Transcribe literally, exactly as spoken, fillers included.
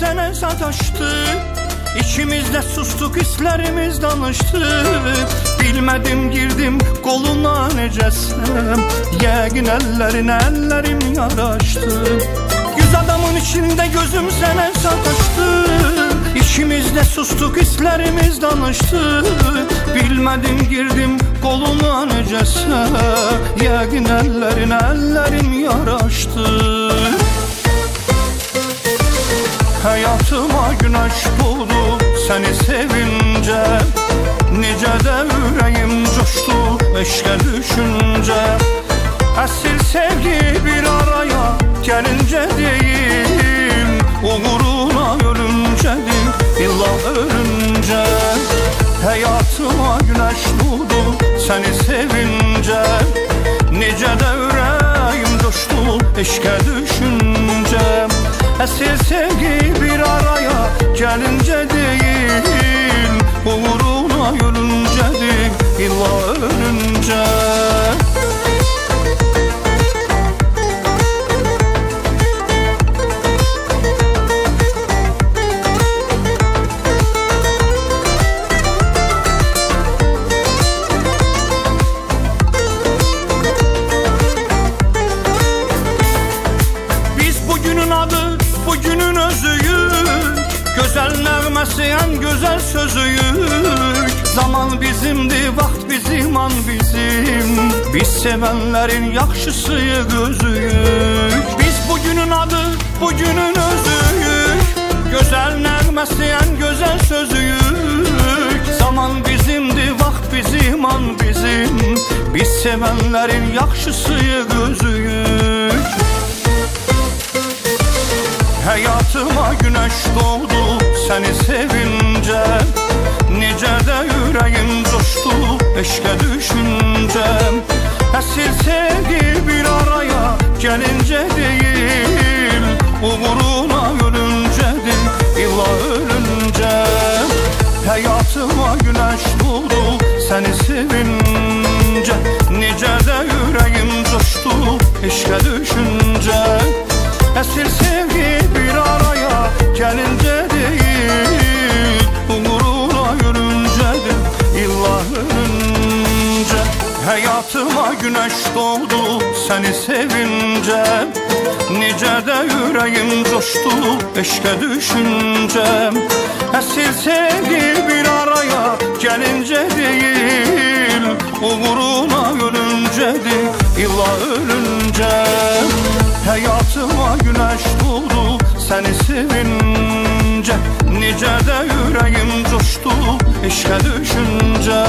sənə sataşdı. İkimiz de sustuk, hislerimiz danıştı. Bilmedim girdim koluna necəsəm. Yəqin əllərinə əllərim yaraşdı. Yüz adamın içinde gözüm sənə sataşdı. İkimiz de sustuk, hislerimiz danıştı. Bilmedim girdim koluna necəsəm. Yəqin əllərinə əllərim yaraşdı. Hayatıma güneş doğdu seni sevince. Necə də ürəyim coşdu eşqə düşüncə. Əsl sevgi bir araya gəlincə deyim, uğruna ölüncədir illa ölüncə. Hayatıma güneş doğdu seni sevince. Necə də ürəyim coşdu eşqə düşüncə. Əsl sevgi bir araya gəlincə deyil, uğruna ölüncədir illa ölüncə. Bugünün özüyük, güzel nəğməsi ən gözəl sözüyük. Zaman bizimdi, vaxt bizim, an bizim. Biz sevənlərin yaxşısıyıq, özüyük. Biz bugünün adı, bugünün özüyük. Gözəl nəğməsi ən gözəl sözüyük. Zaman bizimdi, vaxt bizim, an bizim. Biz sevənlərin yaxşısıyıq, özüyük. Hayatıma güneş doğdu seni sevince. Necə də ürəyim coşdu eşqə düşüncə. Əsl sevgi bir araya gəlincə deyil, uğruna ölüncədir illa ölüncə. Hayatıma güneş doğdu seni sevince. Necə də ürəyim coşdu eşqə düşüncə. Əsl sevgi bir araya gəlincə deyil, uğruna ölüncədir illa ölüncə. Hayatıma güneş doğdu seni sevince. Necə də ürəyim coşdu eşqə düşüncə. Əsl sevgi bir araya gəlincə deyil, uğruna ölüncədir illa ölüncə. Hayatıma güneş doğdu seni sevince. Necə də ürəyim coşdu eşqə düşüncə.